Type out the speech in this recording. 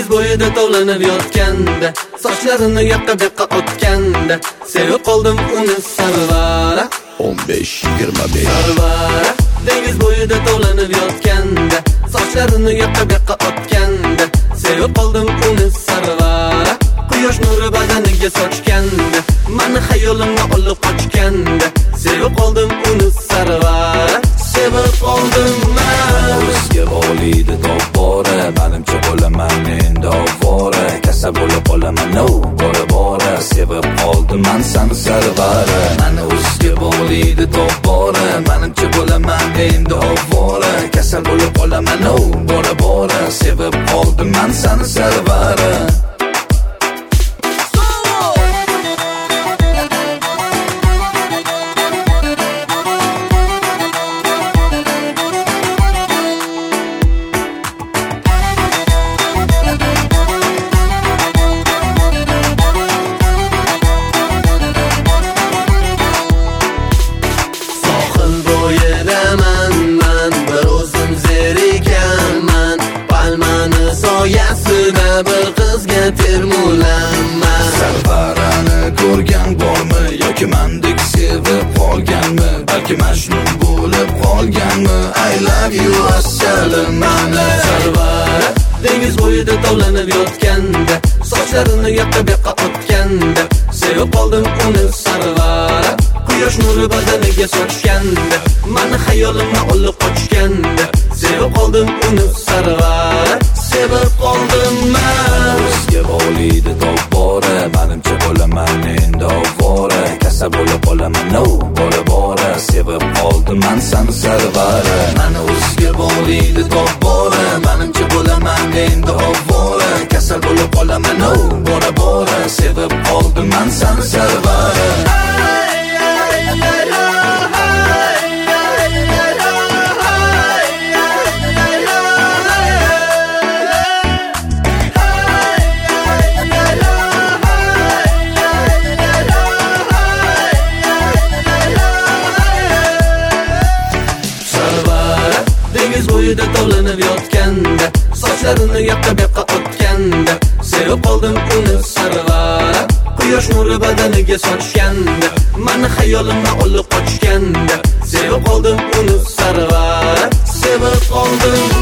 bo'yida tovlanib yotganda, sochlarini yoqqa bu yoqqa otganda, sevib qoldim uni Sarvara. 15-25 Sarvara dengiz bo'yida tovlanib yotganda, sochlarini yoqqa bu yoqqa otganda, sevib qoldim uni Sarvara. Quyosh nuri badaniga sochganda, meni xayolimga olib qochganda, sevib qoldim uni Sarvara. Sevib qoldim men. O'zga bo'liydi tobora, menimcha bo'laman endi ovora. Kasal bo'lib qolaman, no, bora sevib qoldim men seni Sarvara. Meni o'zga bo'liydi tobora, menimcha bo'laman endi ovora. Kasal bo'lib qolaman, no, bora sevib qoldim men seni Sarvara. Soyasida bir qizga termulaman. Sarvarani ko'rgan bormi yoki mendek sevib qolganmi, balki majnun bo'lib qolganmi? I love you assalam mana. Sarvara dengiz bo'yida tovlanib yotganda, sochlarini yoqqa bu yoqqa otganda, sevib qoldim uni Sarvara. Quyosh nuri badaniga sochganda, meni xayolimga olib qochganda, sevib qoldim uni Sarvara. Sevib qoldim men. O'zga bo'liydi tobora, menimcha bo'laman endi ovora. Kasal bo'lib qolaman, no, bora sevib qoldim men seni Sarvara. Meni o'zga bo'liydi tobora, menimcha bo'laman endi ovora. Kasal bo'lib qolaman, no, bora sevib qoldim men seni Sarvara. Bo'yida tovlanib yotganda, sochlarini yoqqa bu yoqqa otganda, sevib qoldim uni Sarvara. Quyosh nuri badaniga sochganda, meni xayolimga olib qochganda, sevib qoldim uni Sarvara. Sevib qoldim